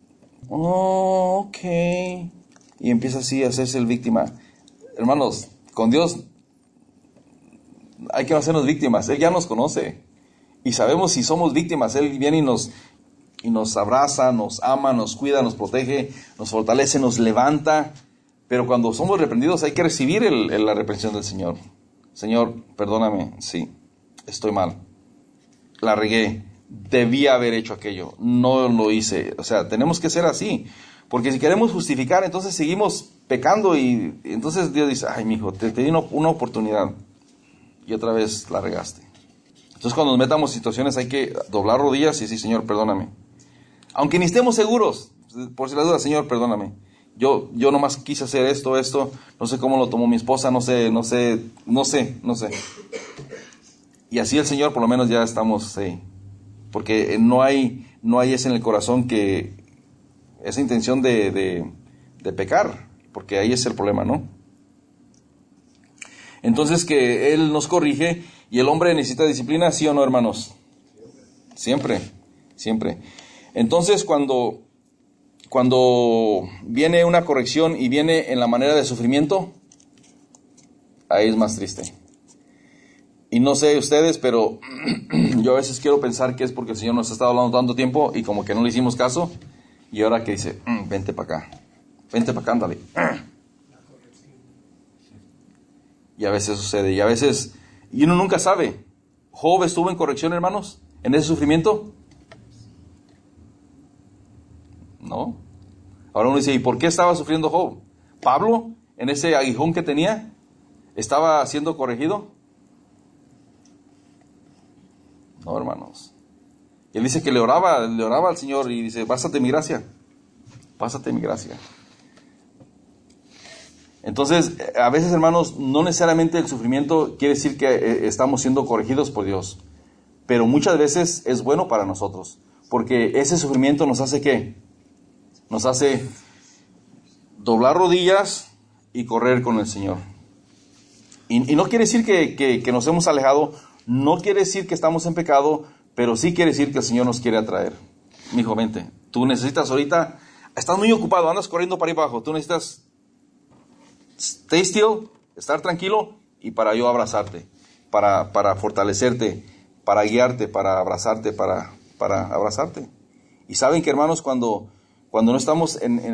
Ok. Y empieza así a hacerse el víctima. Hermanos, con Dios hay que hacernos víctimas. Él ya nos conoce. Y sabemos si somos víctimas. Él viene y nos abraza, nos ama, nos cuida, nos protege, nos fortalece, nos levanta. Pero cuando somos reprendidos hay que recibir la reprensión del Señor. Señor, perdóname, sí, estoy mal. La regué, debía haber hecho aquello, no lo hice. O sea, tenemos que ser así. Porque si queremos justificar, entonces seguimos pecando y entonces Dios dice, ay, mijo, te di una oportunidad y otra vez la regaste. Entonces cuando nos metamos en situaciones hay que doblar rodillas y decir, Señor, perdóname. Aunque ni estemos seguros, por si la duda, Señor, perdóname. Yo nomás quise hacer esto, no sé cómo lo tomó mi esposa, no sé. Y así el Señor por lo menos ya estamos, porque no hay ese en el corazón esa intención de pecar, porque ahí es el problema, ¿no? Entonces que Él nos corrige y el hombre necesita disciplina, ¿sí o no, hermanos? Siempre. Entonces cuando viene una corrección y viene en la manera de sufrimiento, ahí es más triste. Y no sé ustedes, pero yo a veces quiero pensar que es porque el Señor nos ha estado hablando tanto tiempo y como que no le hicimos caso, y ahora que dice, vente para acá, ándale. Y a veces sucede, y uno nunca sabe. ¿Job estuvo en corrección, hermanos? ¿En ese sufrimiento? No. Ahora uno dice, ¿y por qué estaba sufriendo Job? ¿Pablo, en ese aguijón que tenía, estaba siendo corregido? No, hermanos. Y él dice que le oraba al Señor y dice, pásate mi gracia. Entonces, a veces, hermanos, no necesariamente el sufrimiento quiere decir que estamos siendo corregidos por Dios, pero muchas veces es bueno para nosotros, porque ese sufrimiento nos hace ¿qué? Nos hace doblar rodillas y correr con el Señor. Y no quiere decir que nos hemos alejado, no quiere decir que estamos en pecado, pero sí quiere decir que el Señor nos quiere atraer. Mijo, vente, tú necesitas ahorita, estás muy ocupado, andas corriendo para ahí abajo, tú necesitas stay still, estar tranquilo y para yo abrazarte, para fortalecerte, para guiarte, para abrazarte, para abrazarte. Y saben que, hermanos, cuando no estamos en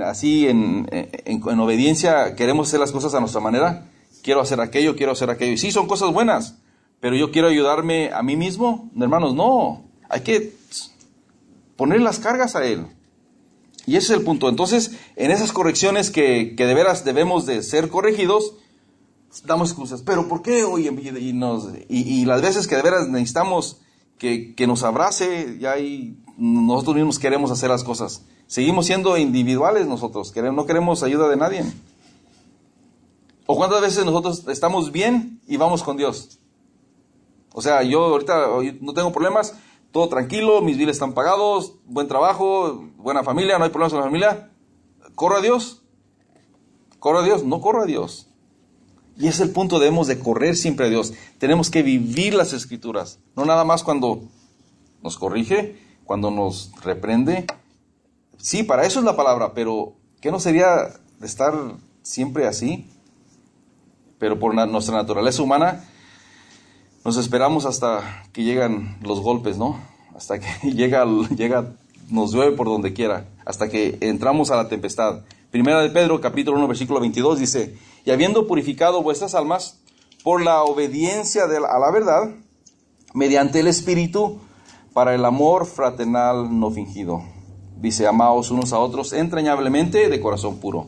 obediencia, queremos hacer las cosas a nuestra manera, quiero hacer aquello, y sí, son cosas buenas, pero yo quiero ayudarme a mí mismo, hermanos, no, hay que poner las cargas a Él. Y ese es el punto. Entonces, en esas correcciones que de veras debemos de ser corregidos, damos excusas. ¿Pero por qué? Oye, y las veces que de veras necesitamos que nos abrace, ya ahí nosotros mismos queremos hacer las cosas. Seguimos siendo individuales nosotros, no queremos ayuda de nadie. ¿O cuántas veces nosotros estamos bien y vamos con Dios? O sea, yo ahorita no tengo problemas, todo tranquilo, mis biles están pagados, buen trabajo, buena familia, no hay problemas con la familia. ¿Corro a Dios? No corro a Dios. Y ese es el punto, debemos de correr siempre a Dios. Tenemos que vivir las Escrituras, no nada más cuando nos corrige, cuando nos reprende. Sí, para eso es la palabra, pero ¿qué no sería de estar siempre así? Pero por nuestra naturaleza humana, nos esperamos hasta que llegan los golpes, ¿no? Hasta que llega, nos llueve por donde quiera, hasta que entramos a la tempestad. Primera de Pedro, capítulo 1, versículo 22, dice, y habiendo purificado vuestras almas por la obediencia a la verdad, mediante el Espíritu, para el amor fraternal no fingido. Dice, amaos unos a otros entrañablemente de corazón puro.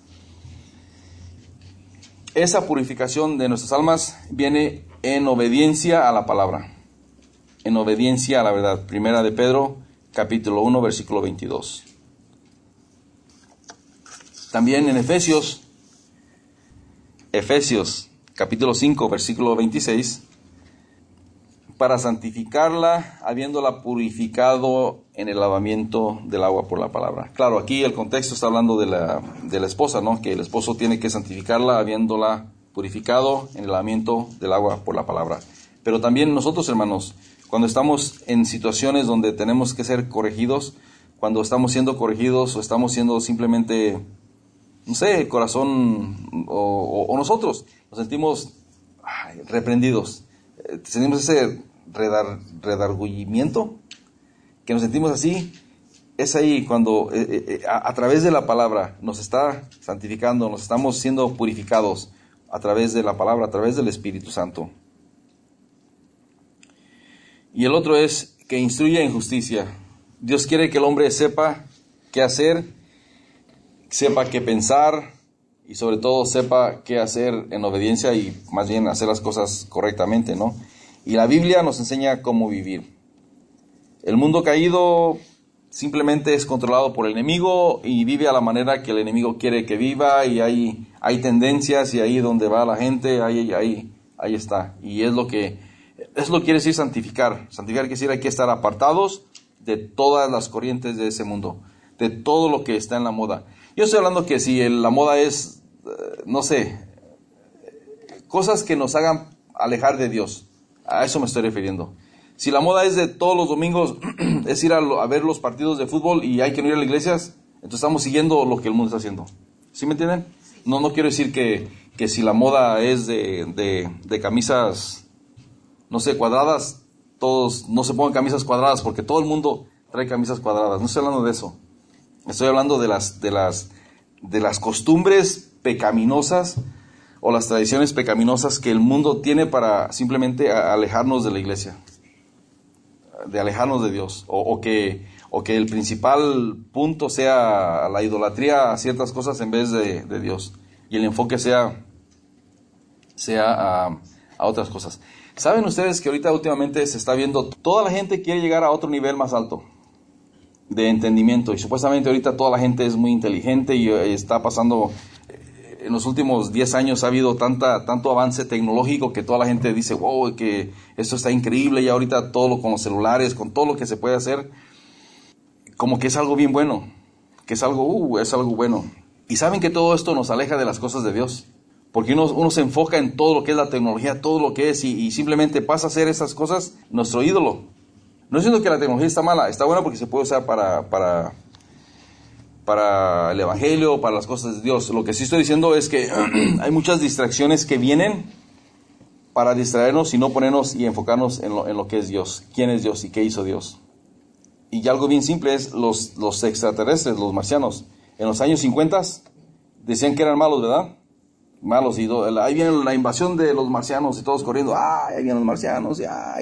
Esa purificación de nuestras almas viene en obediencia a la palabra, en obediencia a la verdad. Primera de Pedro, capítulo 1, versículo 22. También en Efesios, capítulo 5, versículo 26, para santificarla, habiéndola purificado en el lavamiento del agua por la palabra. Claro, aquí el contexto está hablando de la esposa, ¿no? Que el esposo tiene que santificarla, habiéndola purificado en el lavamiento del agua por la palabra. Pero también nosotros, hermanos, cuando estamos en situaciones donde tenemos que ser corregidos, cuando estamos siendo corregidos o estamos siendo simplemente, no sé, el corazón o nosotros nos sentimos reprendidos, sentimos ese redargüimiento, que nos sentimos así, es ahí cuando a través de la palabra nos está santificando, nos estamos siendo purificados a través de la palabra, a través del Espíritu Santo. Y el otro es que instruye en justicia. Dios quiere que el hombre sepa qué hacer, sepa qué pensar y sobre todo sepa qué hacer en obediencia y más bien hacer las cosas correctamente, ¿no? Y la Biblia nos enseña cómo vivir. El mundo caído simplemente es controlado por el enemigo y vive a la manera que el enemigo quiere que viva, y hay tendencias, y ahí donde va la gente, ahí está. Y es lo que quiere decir santificar. Santificar quiere decir hay que estar apartados de todas las corrientes de ese mundo, de todo lo que está en la moda. Yo estoy hablando que si la moda es, no sé, cosas que nos hagan alejar de Dios, a eso me estoy refiriendo. Si la moda es de todos los domingos, es ir a ver los partidos de fútbol y hay que no ir a las iglesias, entonces estamos siguiendo lo que el mundo está haciendo. ¿Sí me entienden? No quiero decir que si la moda es de camisas, no sé, cuadradas, todos no se pongan camisas cuadradas porque todo el mundo trae camisas cuadradas. No estoy hablando de eso. Estoy hablando de las costumbres pecaminosas o las tradiciones pecaminosas que el mundo tiene para simplemente alejarnos de la iglesia, de alejarnos de Dios, o que el principal punto sea la idolatría a ciertas cosas en vez de Dios, y el enfoque sea a otras cosas. ¿Saben ustedes que ahorita últimamente se está viendo, toda la gente quiere llegar a otro nivel más alto de entendimiento, y supuestamente ahorita toda la gente es muy inteligente y está pasando, en los últimos 10 años ha habido tanto avance tecnológico que toda la gente dice, wow, que esto está increíble, y ahorita todo con los celulares, con todo lo que se puede hacer, como que es algo bien bueno, que es algo bueno. Y saben que todo esto nos aleja de las cosas de Dios, porque uno se enfoca en todo lo que es la tecnología, todo lo que es, y simplemente pasa a ser esas cosas nuestro ídolo. No diciendo que la tecnología está mala, está buena porque se puede usar para el evangelio, para las cosas de Dios. Lo que sí estoy diciendo es que hay muchas distracciones que vienen para distraernos y no ponernos y enfocarnos en lo que es Dios, quién es Dios y qué hizo Dios. Y algo bien simple es los extraterrestres, los marcianos. En los años 50 decían que eran malos, ¿verdad? Malos, y ahí viene la invasión de los marcianos y todos corriendo, ahí vienen los marcianos,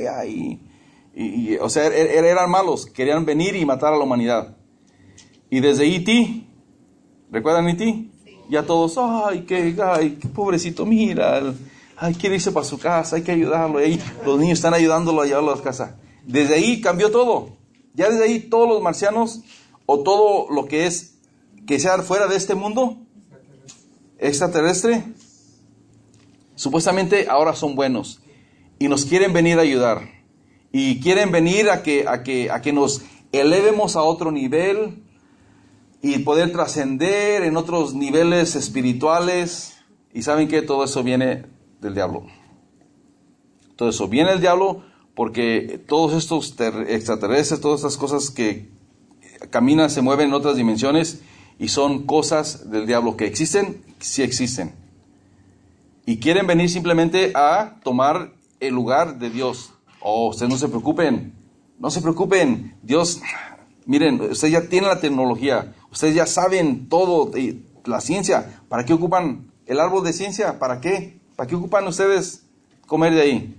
o sea, eran malos, querían venir y matar a la humanidad. Y desde E.T., ¿recuerdan E.T.? Sí. Ya todos, qué pobrecito, mira, quiere irse para su casa, hay que ayudarlo. Y ahí los niños están ayudándolo a llevarlo a casa. Desde ahí cambió todo. Ya desde ahí todos los marcianos, o todo lo que es, que sea fuera de este mundo extraterrestre, supuestamente ahora son buenos y nos quieren venir a ayudar. Y quieren venir a que nos elevemos a otro nivel y poder trascender en otros niveles espirituales. Y saben que todo eso viene del diablo. Todo eso viene del diablo porque todos estos extraterrestres, todas estas cosas que caminan, se mueven en otras dimensiones y son cosas del diablo que existen, sí existen. Y quieren venir simplemente a tomar el lugar de Dios. Ustedes no se preocupen, Dios, miren, ustedes ya tienen la tecnología, ustedes ya saben todo, la ciencia, ¿para qué ocupan el árbol de ciencia? ¿Para qué? ¿Para qué ocupan ustedes comer de ahí?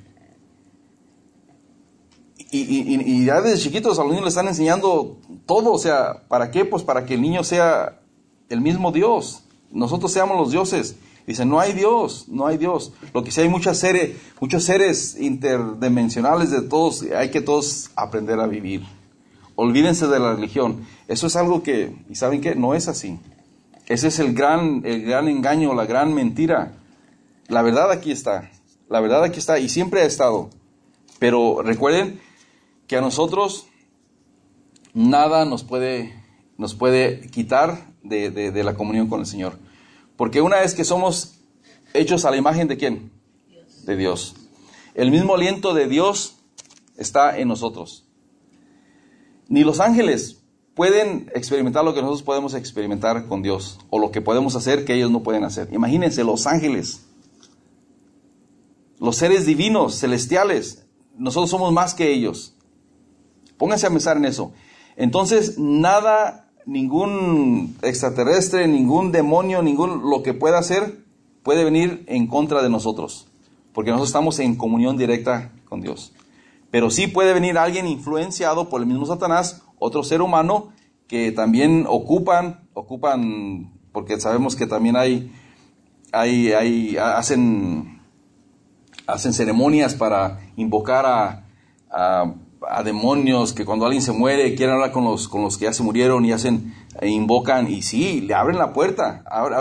Y ya desde chiquitos a los niños les están enseñando todo, o sea, ¿para qué? Pues para que el niño sea el mismo Dios, nosotros seamos los dioses. Dicen, no hay Dios. Lo que sí hay muchos seres interdimensionales de todos, hay que todos aprender a vivir. Olvídense de la religión. Eso es algo que, ¿y saben qué? No es así. Ese es el gran engaño, la gran mentira. La verdad aquí está, y siempre ha estado. Pero recuerden que a nosotros nada nos puede quitar de la comunión con el Señor. Porque una vez que somos hechos a la imagen ¿de quién? Dios. De Dios. El mismo aliento de Dios está en nosotros. Ni los ángeles pueden experimentar lo que nosotros podemos experimentar con Dios, o lo que podemos hacer que ellos no pueden hacer. Imagínense, los ángeles, los seres divinos, celestiales, nosotros somos más que ellos. Pónganse a pensar en eso. Entonces, nada, ningún extraterrestre, ningún demonio, lo que pueda hacer, puede venir en contra de nosotros, porque nosotros estamos en comunión directa con Dios. Pero sí puede venir alguien influenciado por el mismo Satanás, otro ser humano, que también ocupan, porque sabemos que también hacen ceremonias para invocar a demonios, que cuando alguien se muere quieren hablar con los que ya se murieron, y invocan, y sí, le abren la puerta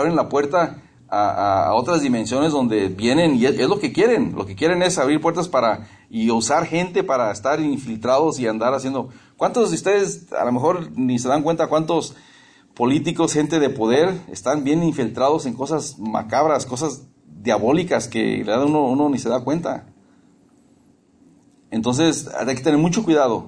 a otras dimensiones donde vienen, y es lo que quieren. Lo que quieren es abrir puertas y usar gente para estar infiltrados y andar haciendo. ¿Cuántos de ustedes, a lo mejor ni se dan cuenta, cuántos políticos, gente de poder, están bien infiltrados en cosas macabras, cosas diabólicas que uno ni se da cuenta? Entonces hay que tener mucho cuidado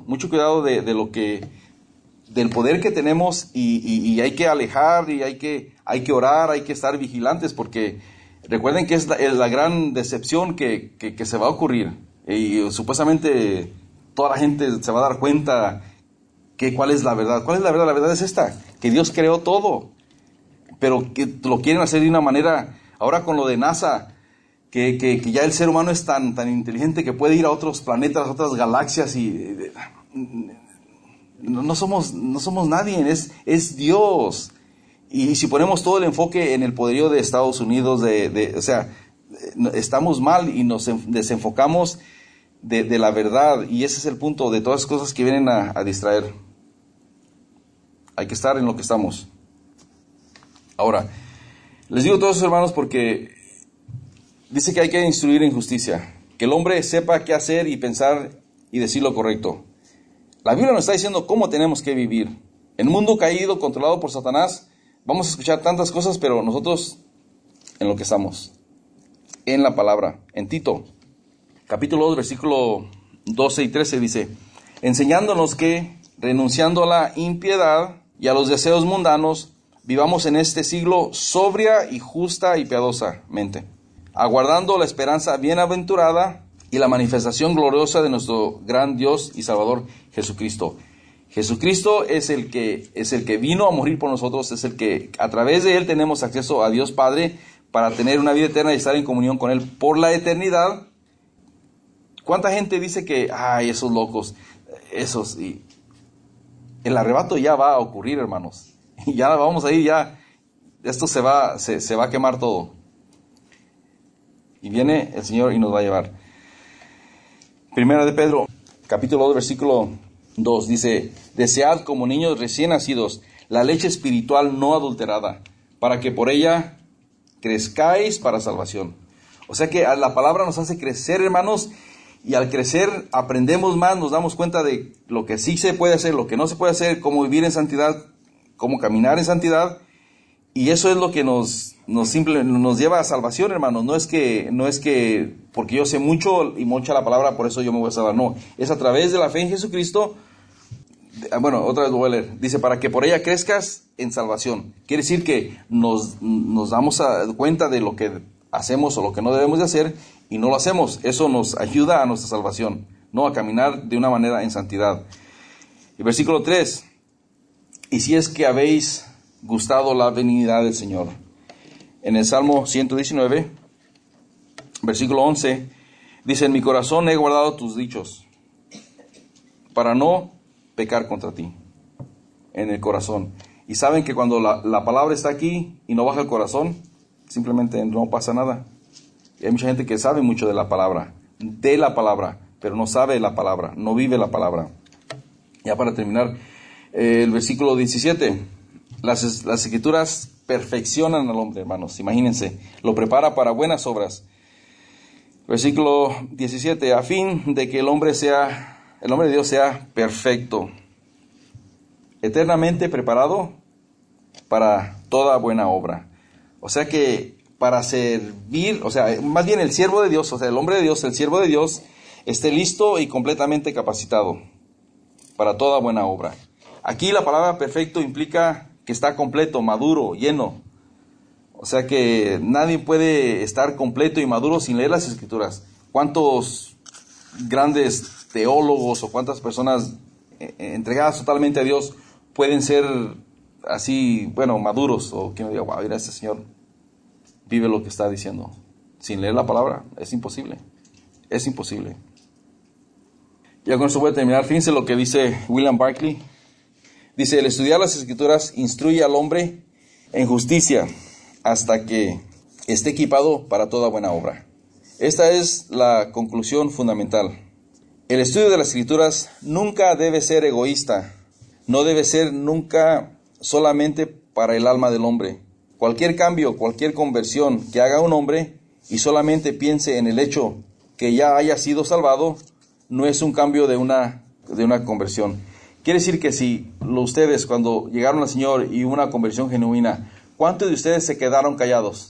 del poder que tenemos, y hay que alejar, y hay que orar, hay que estar vigilantes, porque recuerden que es la gran decepción que se va a ocurrir, y supuestamente toda la gente se va a dar cuenta cuál es la verdad. ¿Cuál es la verdad? La verdad es esta, que Dios creó todo, pero que lo quieren hacer de una manera, ahora con lo de NASA, que ya el ser humano es tan inteligente que puede ir a otros planetas, a otras galaxias, y no somos nadie, es Dios. Y si ponemos todo el enfoque en el poderío de Estados Unidos, o sea, estamos mal y nos desenfocamos de la verdad, y ese es el punto de todas las cosas que vienen a distraer. Hay que estar en lo que estamos. Ahora, les digo a todos hermanos, porque dice que hay que instruir en justicia, que el hombre sepa qué hacer y pensar y decir lo correcto. La Biblia nos está diciendo cómo tenemos que vivir. En un mundo caído, controlado por Satanás, vamos a escuchar tantas cosas, pero nosotros en lo que estamos, en la palabra. En Tito, capítulo 2, versículo 12 y 13 dice: enseñándonos que, renunciando a la impiedad y a los deseos mundanos, vivamos en este siglo sobria y justa y piadosamente, aguardando la esperanza bienaventurada y la manifestación gloriosa de nuestro gran Dios y Salvador Jesucristo. Jesucristo es el que vino a morir por nosotros, es el que a través de Él tenemos acceso a Dios Padre para tener una vida eterna y estar en comunión con Él por la eternidad. ¿Cuánta gente dice que, esos locos, y el arrebato ya va a ocurrir, hermanos? Ya vamos a ir, ya esto se va a quemar todo. Y viene el Señor y nos va a llevar. Primera de Pedro, capítulo 2, versículo 2, dice: desead como niños recién nacidos la leche espiritual no adulterada, para que por ella crezcáis para salvación. O sea que la palabra nos hace crecer, hermanos, y al crecer aprendemos más, nos damos cuenta de lo que sí se puede hacer, lo que no se puede hacer, cómo vivir en santidad, cómo caminar en santidad, y eso es lo que nos lleva a salvación, hermanos. No es que porque yo sé mucho y mucha la palabra, por eso yo me voy a salvar. No, es a través de la fe en Jesucristo. Bueno, otra vez lo voy a leer. Dice: para que por ella crezcas en salvación. Quiere decir que nos damos cuenta de lo que hacemos o lo que no debemos de hacer, y no lo hacemos. Eso nos ayuda a nuestra salvación, no a caminar de una manera en santidad. Y versículo 3: y si es que habéis gustado la benignidad del Señor. En el Salmo 119, versículo 11, dice: en mi corazón he guardado tus dichos, para no pecar contra ti. En el corazón. Y saben que cuando la palabra está aquí y no baja el corazón, simplemente no pasa nada. Y hay mucha gente que sabe mucho de la palabra, pero no sabe la palabra, no vive la palabra. Ya para terminar, el versículo 17. Las escrituras perfeccionan al hombre, hermanos. Imagínense, lo prepara para buenas obras. Versículo 17, a fin de que el hombre de Dios sea perfecto, eternamente preparado para toda buena obra. O sea que para servir, o sea, más bien el siervo de Dios, o sea, el hombre de Dios, el siervo de Dios, esté listo y completamente capacitado para toda buena obra. Aquí la palabra perfecto implica que está completo, maduro, lleno. O sea que nadie puede estar completo y maduro sin leer las Escrituras. ¿Cuántos grandes teólogos o cuántas personas entregadas totalmente a Dios pueden ser así, bueno, maduros? O que uno diga, wow, mira, este señor vive lo que está diciendo. Sin leer la palabra, es imposible. Es imposible. Ya con eso voy a terminar. Fíjense lo que dice William Barclay. Dice, el estudiar las Escrituras instruye al hombre en justicia hasta que esté equipado para toda buena obra. Esta es la conclusión fundamental. El estudio de las Escrituras nunca debe ser egoísta. No debe ser nunca solamente para el alma del hombre. Cualquier cambio, cualquier conversión que haga un hombre y solamente piense en el hecho que ya haya sido salvado, no es un cambio de una conversión. Quiere decir que si ustedes cuando llegaron al Señor y hubo una conversión genuina, ¿cuántos de ustedes se quedaron callados?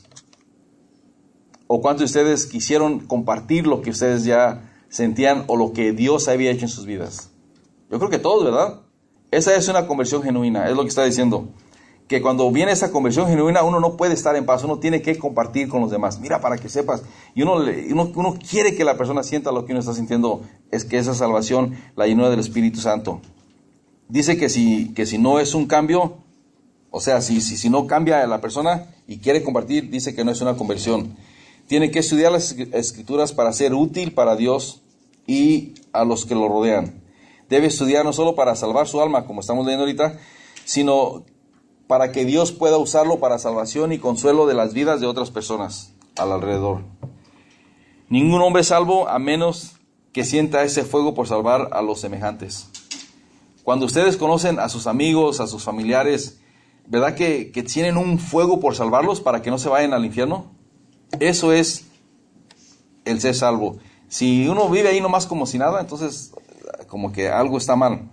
¿O cuántos de ustedes quisieron compartir lo que ustedes ya sentían o lo que Dios había hecho en sus vidas? Yo creo que todos, ¿verdad? Esa es una conversión genuina, es lo que está diciendo. Que cuando viene esa conversión genuina, uno no puede estar en paz, uno tiene que compartir con los demás. Mira, para que sepas. Y uno quiere que la persona sienta lo que uno está sintiendo, es que esa salvación la llenura del Espíritu Santo. Dice que si no es un cambio, o sea, si no cambia la persona y quiere compartir, dice que no es una conversión. Tiene que estudiar las Escrituras para ser útil para Dios y a los que lo rodean. Debe estudiar no solo para salvar su alma, como estamos leyendo ahorita, sino para que Dios pueda usarlo para salvación y consuelo de las vidas de otras personas al alrededor. Ningún hombre es salvo a menos que sienta ese fuego por salvar a los semejantes. Cuando ustedes conocen a sus amigos, a sus familiares, ¿verdad que tienen un fuego por salvarlos para que no se vayan al infierno? Eso es el ser salvo. Si uno vive ahí nomás como si nada, entonces como que algo está mal.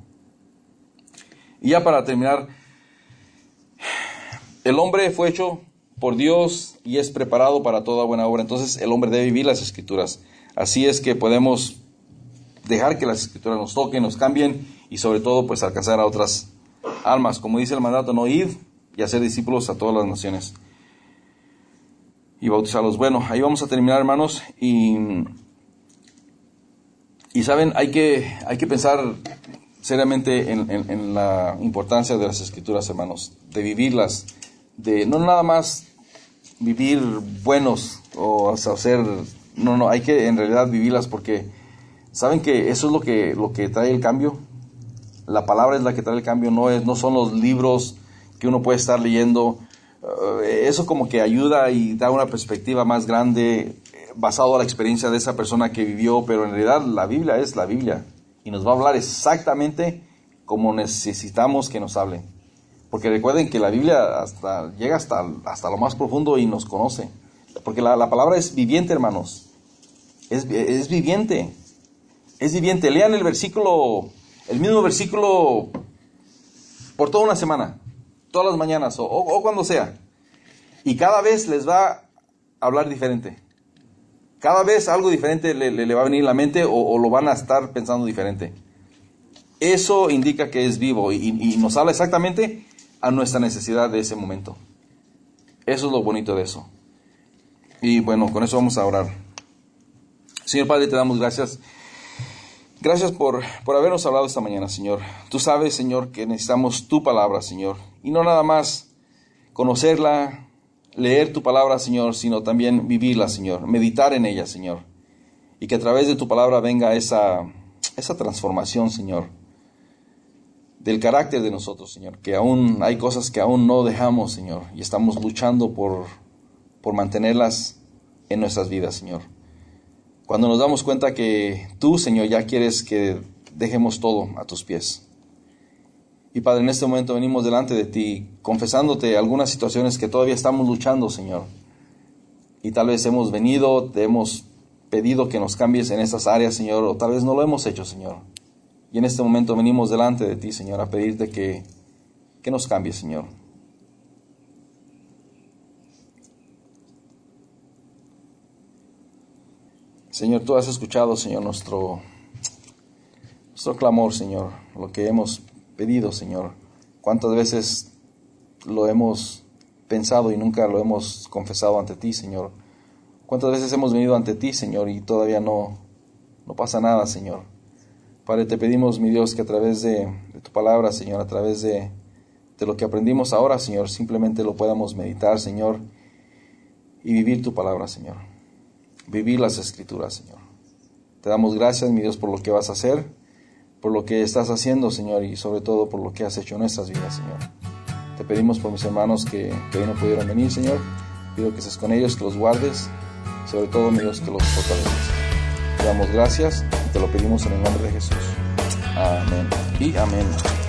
Y ya para terminar, el hombre fue hecho por Dios y es preparado para toda buena obra. Entonces el hombre debe vivir las Escrituras. Así es que podemos dejar que las Escrituras nos toquen, nos cambien y sobre todo pues alcanzar a otras almas. Como dice el mandato, no id y hacer discípulos a todas las naciones y bautizarlos. Bueno, ahí vamos a terminar, hermanos. Y saben, hay que pensar seriamente en la importancia de las Escrituras, hermanos, de vivirlas, de no nada más vivir buenos o hacer, no, hay que en realidad vivirlas, porque saben que eso es lo que trae el cambio. La palabra es la que trae el cambio, no son los libros que uno puede estar leyendo. Eso como que ayuda y da una perspectiva más grande basado a la experiencia de esa persona que vivió, pero en realidad la Biblia es la Biblia y nos va a hablar exactamente como necesitamos que nos hable. Porque recuerden que la Biblia llega hasta lo más profundo y nos conoce. Porque la palabra es viviente, hermanos. Es viviente. Es viviente. Lean el mismo versículo por toda una semana, todas las mañanas o cuando sea. Y cada vez les va a hablar diferente. Cada vez algo diferente le va a venir a la mente o lo van a estar pensando diferente. Eso indica que es vivo y nos habla exactamente a nuestra necesidad de ese momento. Eso es lo bonito de eso. Y bueno, con eso vamos a orar. Señor Padre, te damos gracias. Gracias por habernos hablado esta mañana, Señor. Tú sabes, Señor, que necesitamos tu palabra, Señor. Y no nada más conocerla, leer tu palabra, Señor, sino también vivirla, Señor. Meditar en ella, Señor. Y que a través de tu palabra venga esa transformación, Señor, del carácter de nosotros, Señor. Que aún hay cosas que aún no dejamos, Señor. Y estamos luchando por mantenerlas en nuestras vidas, Señor. Cuando nos damos cuenta que tú, Señor, ya quieres que dejemos todo a tus pies. Y Padre, en este momento venimos delante de ti, confesándote algunas situaciones que todavía estamos luchando, Señor. Y tal vez hemos venido, te hemos pedido que nos cambies en estas áreas, Señor, o tal vez no lo hemos hecho, Señor. Y en este momento venimos delante de ti, Señor, a pedirte que nos cambies, Señor. Señor, tú has escuchado, Señor, nuestro clamor, Señor, lo que hemos pedido, Señor. ¿Cuántas veces lo hemos pensado y nunca lo hemos confesado ante ti, Señor? ¿Cuántas veces hemos venido ante ti, Señor, y todavía no pasa nada, Señor? Padre, te pedimos, mi Dios, que a través de tu palabra, Señor, a través de lo que aprendimos ahora, Señor, simplemente lo podamos meditar, Señor, y vivir tu palabra, Señor. Vivir las Escrituras, Señor. Te damos gracias, mi Dios, por lo que vas a hacer, por lo que estás haciendo, Señor, y sobre todo por lo que has hecho en nuestras vidas, Señor. Te pedimos por mis hermanos que hoy no pudieron venir, Señor. Pido que estés con ellos, que los guardes, y sobre todo, mi Dios, que los fortalezcas. Te damos gracias y te lo pedimos en el nombre de Jesús. Amén y amén.